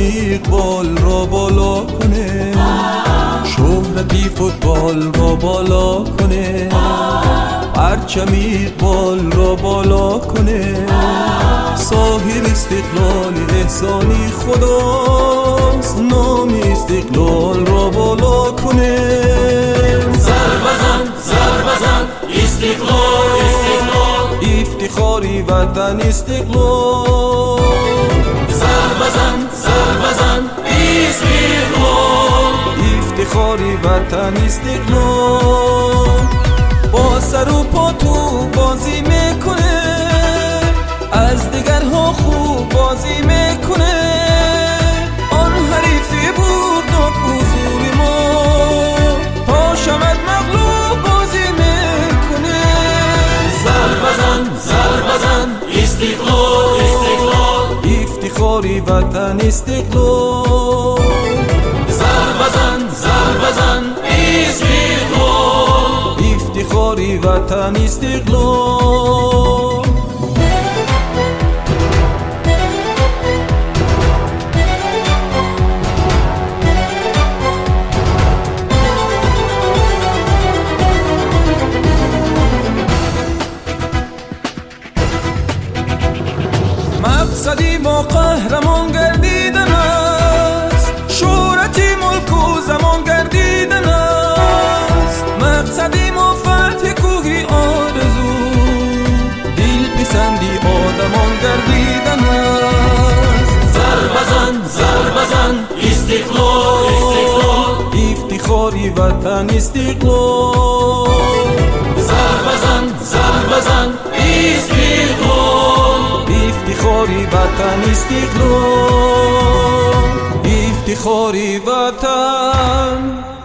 اقبال را بالا کنه، شهرتی فوتبال را بالا کنه، پرچم اقبال را بالا کنه، ساحل استقلال احسانی خداست، نام استقلال را بالا کنه. سر بزن استقلال، افتخاری وطن استقلال. سر بزن استقلال، افتخاری وطن استقلال. با سر و پا تو بازی میکنه، از دیگرها خوب بازی میکنه، آن حریفی برداد حضور ما، تا شود مغلوب بازی میکنه. سر بزن استقلال، افتخاری وطن استقلال. سر بزن استقلال، افتخاری وطن استقلال. مقصدی ما قهرمان گردیدن است، شهرتی ملک و زمان گردیدن است. مقصدی ما فتح کوهی آرزو، دل پسندی آدمان گردیدن است. سر بزن استقلال، افتخاری وطن استقلال. سر بزن استقلال، افتخاری وطن استقلال. افتخاری وطن